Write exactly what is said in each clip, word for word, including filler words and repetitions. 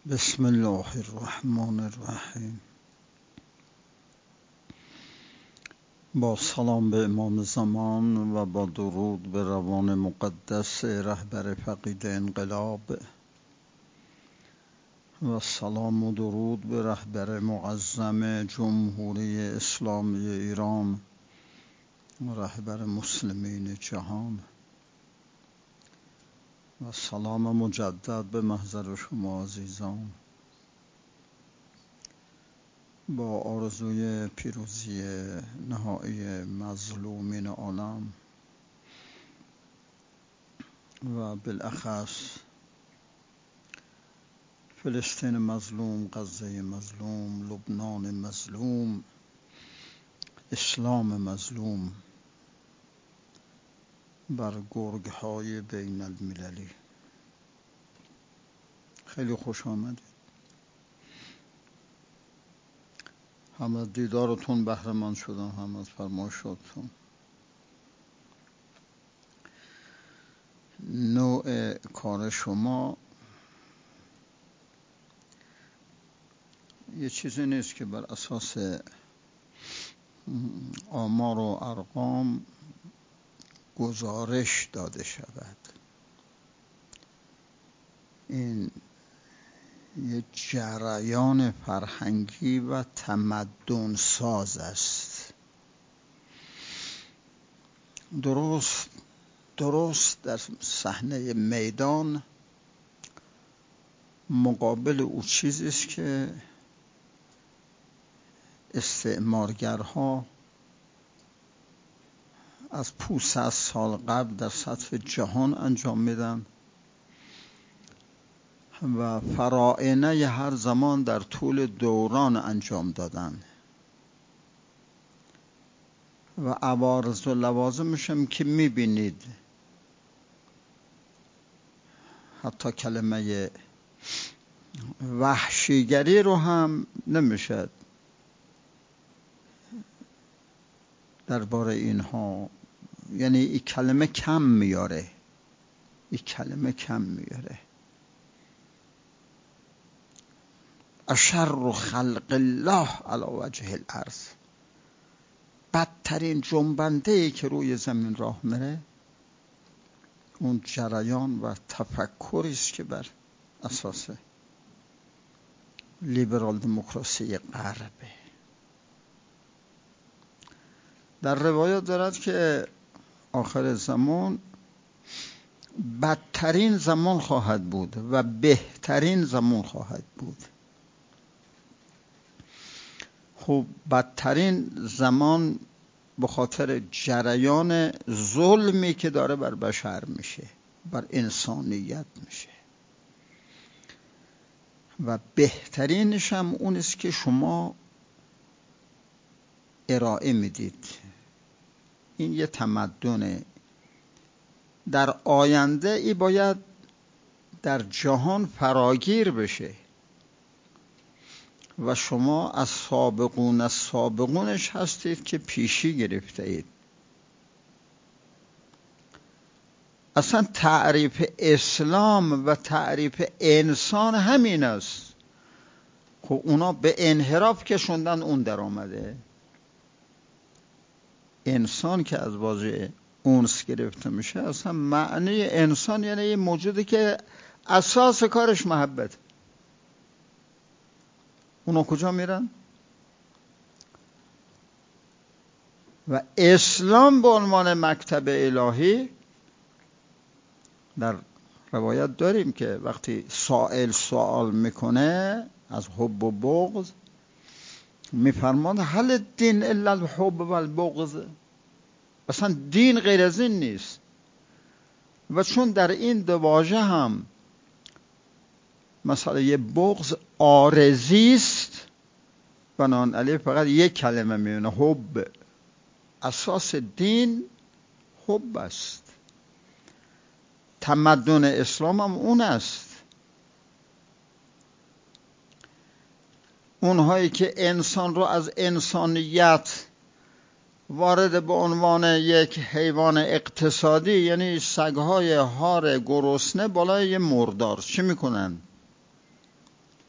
بسم الله الرحمن الرحیم. با سلام به امام زمان و با درود به روان مقدس رهبر فقید انقلاب و سلام و درود به رهبر معظم جمهوری اسلامی ایران و رهبر مسلمین جهان و سلام مجدد به محضر شما عزیزان، با آرزوی پیروزی نهایی مظلومین عالم و بالاخص فلسطین مظلوم، غزه مظلوم، لبنان مظلوم، اسلام مظلوم، بر گرگ‌های بین المللی. خیلی خوش آمدید. هم از دیدارتون بهره مند شدم، هم از فرمایشاتتون. نوع کار شما یه چیزی نیست که بر اساس آمار و ارقام گزارش داده شود. این یه جریان فرهنگی و تمدن ساز است. درست درست در صحنه میدان مقابل او چیزی است که استعمارگرها از پانصد سال قبل در سطح جهان انجام میدن و فراعنه هر زمان در طول دوران انجام دادن و عوارض و لوازمش هم که میبینید. حتی کلمه وحشیگری رو هم نمیشد درباره اینها، یعنی این کلمه کم میاره، این کلمه کم میاره. اشر خلق الله علی وجه الارض، بدترین جنبنده‌ای که روی زمین راه میره اون جریان و تفکری است که بر اساس لیبرال دموکراسی غربه. در روایات دارد که آخر زمان بدترین زمان خواهد بود و بهترین زمان خواهد بود. خب بدترین زمان به خاطر جریان ظلمی که داره بر بشر میشه، بر انسانیت میشه، و بهترینش هم اون است که شما ارائه میدید. این یه تمدنه. در آینده ای باید در جهان فراگیر بشه و شما از سابقون از سابقونش هستید که پیشی گرفته اید. اصلا تعریف اسلام و تعریف انسان همین است. خب اونا به انحراف کشوندن، اون در آمده. انسان که از واژه اونس گرفته میشه، اصلا معنی انسان یعنی یه موجودی که اساس کارش محبت. اونا کجا میرن؟ و اسلام به عنوان مکتب الهی، در روایت داریم که وقتی سائل سوال میکنه از حب و بغض، میفرماد هل الدین الا الحب و البغض، اصلا دین غیر از این نیست. و چون در این دو واژه هم مثلا یه بغض عارضی است، بنابراین فقط یک کلمه میونه، حب. اساس دین حب است. تمدن اسلام هم اون است. اونهایی که انسان رو از انسانیت وارد به عنوان یک حیوان اقتصادی، یعنی سگهای هار گرسنه بالای یه مردار، چی میکنن؟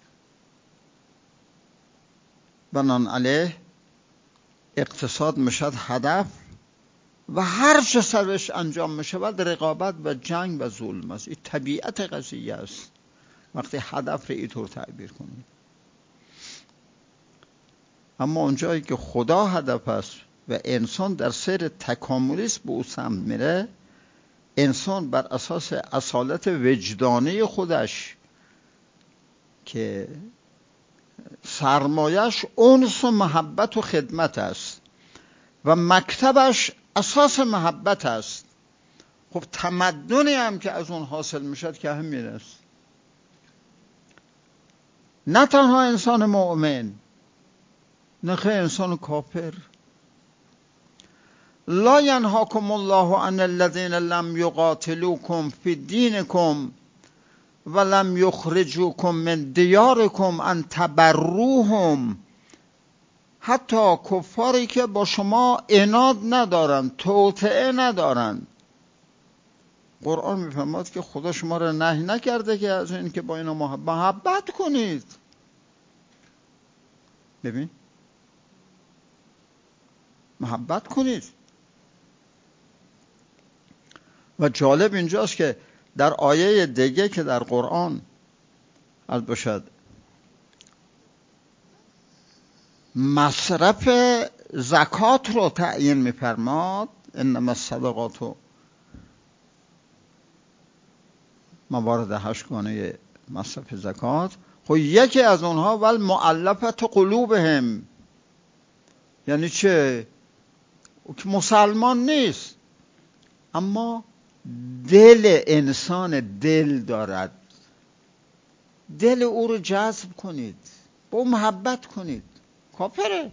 بنان علیه اقتصاد میشد هدف و هر چه سرش انجام میشود رقابت و جنگ و ظلم است. این طبیعت قضیه است وقتی هدف رو اینطور تعبیر کنید. اما اونجایی که خدا هدف است و انسان در سیر تکاملی است به او سمت میره، انسان بر اساس اصالت وجدانی خودش که سرمایش انس و محبت و خدمت است و مکتبش اساس محبت است، خب تمدنی هم که از اون حاصل میشد که همین است. نه تنها انسان مؤمن، نه خیلی انسان کافر. لا ینهاکم الله عن الذین لم یقاتلوکم فی دینکم ولم یخرجوکم من دیارکم ان تبروهم. حتی کفاری که با شما عناد ندارن، توطئه ندارن، قرآن میفرماد که خدا شما را نهی نکرده که از این که با اینا محبت کنید. ببین، محبت کنید. و جالب اینجاست که در آیه دیگه که در قرآن از باشد مصرف زکات رو تعیین می‌فرماد، انما الصدقات، موارد هشتگانه مصرف زکات. خب یکی از اونها ول مؤلفت قلوبهم، یعنی چه؟ که مسلمان نیست اما دل انسان دل دارد، دل او رو جذب کنید، با او محبت کنید. کافره.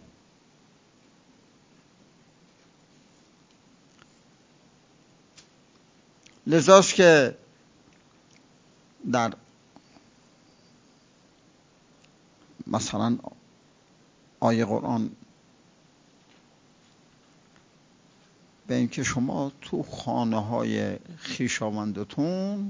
لذاست که در مثلا آیه قرآن به اینکه شما تو خانه های خویشاوندتون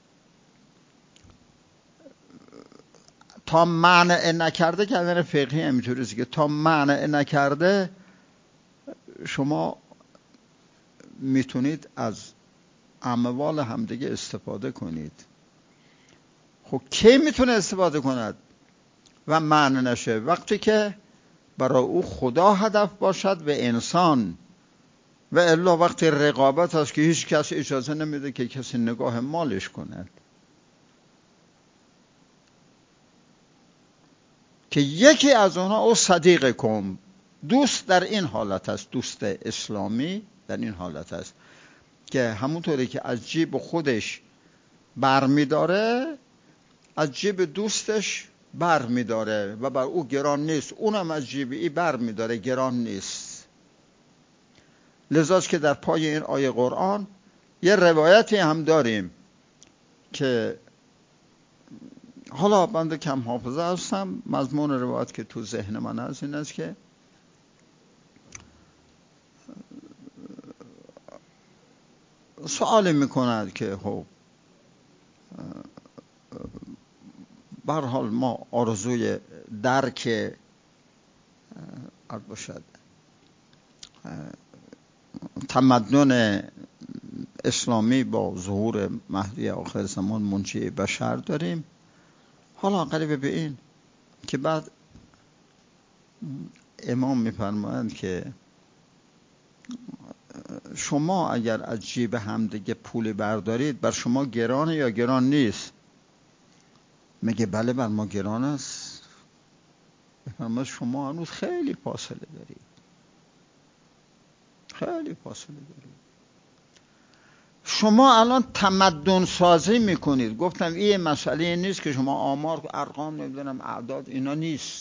تا منع نکرده، کلمه فقهی همینطوریه که تا منع نکرده شما میتونید از اموال همدیگه استفاده کنید. خب کی میتونه استفاده کند و منع نشه؟ وقتی که برای او خدا هدف باشد و انسان، و الا وقتی رقابت هست که هیچ کس اجازه نمیده که کسی نگاه مالش کند. که یکی از اونها او صدیق کن، دوست در این حالت است، دوست اسلامی در این حالت است که همونطوری که از جیب خودش بر میداره از جیب دوستش بر میداره و بر او گران نیست، اونم از جیب ای بر میداره، گران نیست. لذاست که در پای این آیه قرآن یه روایتی هم داریم که حالا بنده کم حافظه هستم، مضمون روایت که تو ذهن من هست این است که سوال میکند که خب به هر حال ما آرزوی درک عرض باشد تمدن اسلامی با ظهور مهدی آخر زمان منجی بشر داریم. حالا قریب به این که بعد امام میفرمایند که شما اگر از جیب همدیگه پول بردارید بر شما گرانه یا گران نیست؟ میگه بله بر ما گران است. میفرماید شما هنوز خیلی فاصله دارید، خیلی فاصله دارید. شما الان تمدن سازی میکنید. گفتم این مسئله نیست که شما آمار و ارقام نمیدونم اعداد اینا نیست.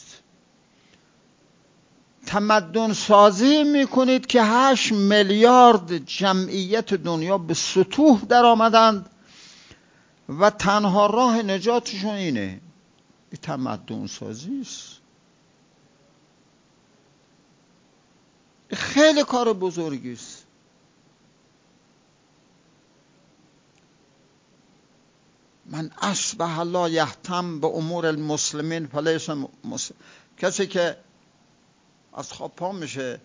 تمدن سازی میکنید که هشت میلیارد جمعیت دنیا به سطوح در آمدند و تنها راه نجاتشون اینه. این تمدن سازی است. خیلی کار بزرگی است. من اصبح لا یهتم به امور المسلمین فلیس مسلم. کسی که از خواب پا میشه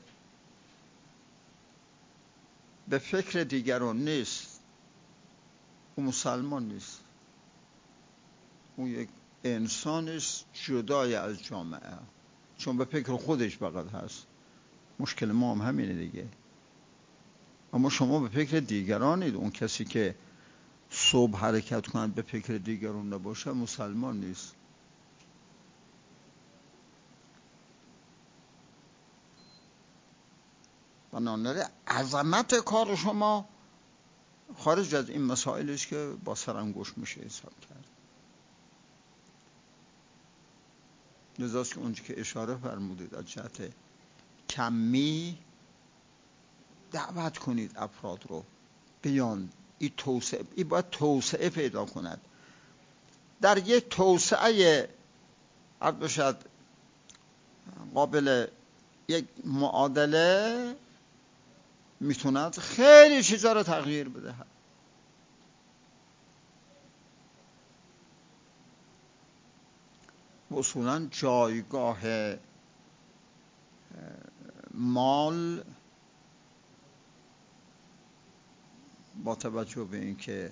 به فکر دیگران نیست، او مسلمان نیست، او یک انسانش جدای از جامعه، چون به فکر خودش فقط هست. مشکل ما هم همینه دیگه. اما شما به فکر دیگرانید. اون کسی که صبح حرکت کنند به فکر دیگران نباشه مسلمان نیست. بنابراین عظمت کار شما خارج از این مسائل است که با سرانگشت میشه حساب کرد. لذاست که اونجا که اشاره فرمودید از جهت کمی دعوت کنید افراد رو بیان این توسعه، این باید توسعه پیدا کند. در یک توسعه عرض بشد قابل یک معادله میتوند خیلی چیزا رو تغییر بده. اصولا جایگاه مال با توجه به اینکه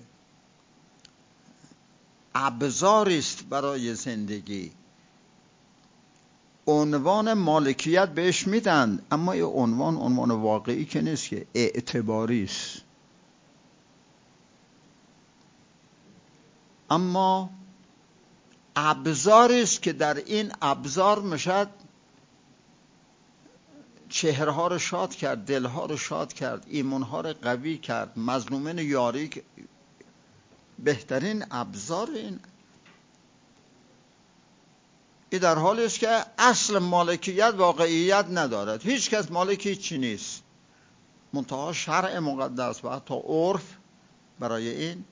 ابزاری است برای زندگی، عنوان مالکیت بهش میدن، اما این عنوان عنوان واقعی که نیست، که اعتباری است. اما ابزاری است که در این ابزار میشد چهرها رو شاد کرد، دلها رو شاد کرد، ایمانها رو قوی کرد، مظلومین یاری. بهترین ابزار این این در حالی است که اصل مالکیت واقعیت ندارد. هیچ کس مالک هیچی نیست، منتها شرع مقدس و حتی عرف برای این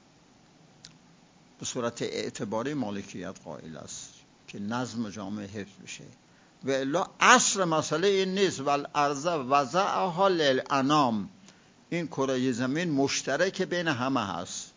به صورت اعتباری مالکیت قائل است که نظم جامعه حفظ بشه. و الا اصل مسئله این نیست. والارض وضعها للانام، این کره زمین مشترک بین همه هست.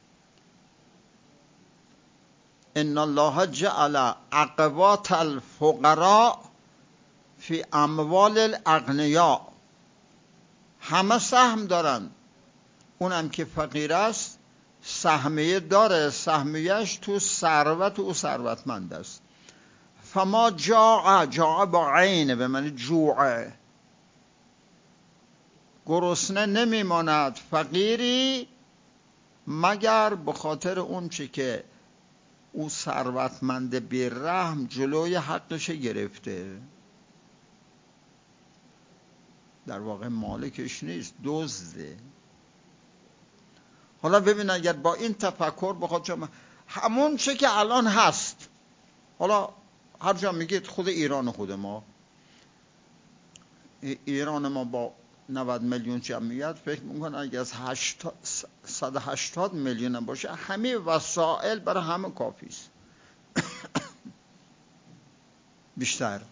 ان الله جعل عقبات الفقراء فی اموال الاغنیاء. همه سهم دارن، اونم که فقیر است سهمیه داره، سهمیهش تو ثروت او ثروتمند است. فما جاع، جاع با عین به معنی جوع، گرسنه نمیماند فقیری مگر به خاطر اون چی که او ثروتمند بی‌رحم جلوی حقش گرفته. در واقع مالکش نیست، دزده. حالا ببین اگر با این تفکر بخواد شما همون چه که الان هست، حالا هر جا میگید خود ایران، خود ما ایران ما با نود میلیون جمعیت فکر میکنن اگر از صد و هشتاد میلیون باشه همه وسایل برای همه کافی است. بیشتر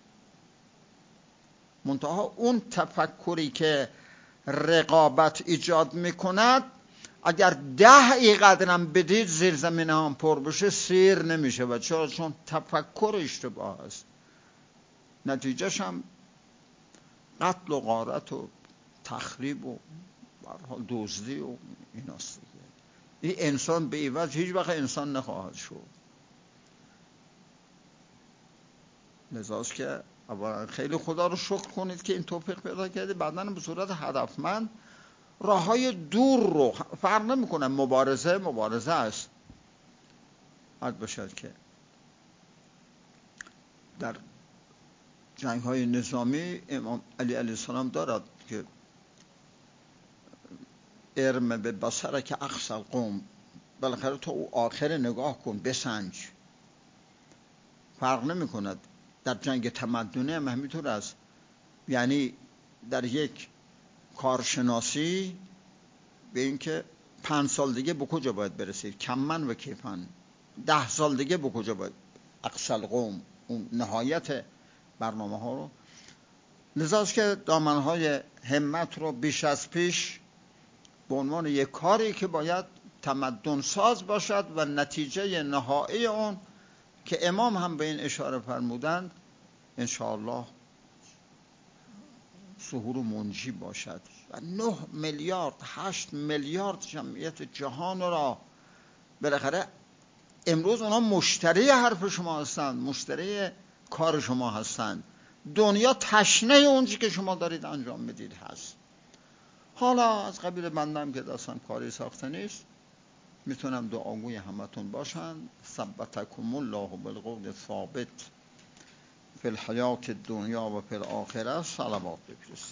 منتها اون تفکری که رقابت ایجاد میکند، اگر ده اینقدرم بدید زیر زمین هم پر بشه سیر نمیشه. و چرا؟ چون تفکر اشتباه است. نتیجهش هم قتل و غارت و تخریب و دزدی و ایناست. این انسان به عوض هیچ وقت انسان نخواهد شد. لذاست که اولا خیلی خدا رو شکر کنید که این توفیق پیدا کرده، بعداً به صورت هدفمند راههای دور رو، فرق نمیکنه، مبارزه مبارزه است. حد باشد که در جنگ های نظامی امام علی علیه السلام دارد که ارم به بصره که اقصى القوم، بالاخره تو او آخر نگاه کن، بسنج. فرق نمی کند. در جنگ تمدنی هم همینطور است. یعنی در یک کارشناسی به این که پنج سال دیگه به کجا باید برسید، کمن و کیفن، ده سال دیگه به کجا باید، اقصى القوم، اون نهایت برنامه ها رو. لذاست که دامنهای همت رو بیش از پیش به عنوان یک کاری که باید تمدن ساز باشد و نتیجه نهایی اون که امام هم به این اشاره فرمودند انشاءالله ظهور منجی باشد و نه میلیارد هشت میلیارد جمعیت جهان را بالاخره امروز اونا مشتری حرف شما هستند، مشتری کار شما هستند. دنیا تشنه اونچه که شما دارید انجام میدید هست. حالا از قبیل بندم که دستم کاری ساخته نیست، میتونم دعاگوی همتون باشن. ثبتکم الله بالقول ثابت فی الحیات الدنیا و فی الاخره. صلوات بفرستید.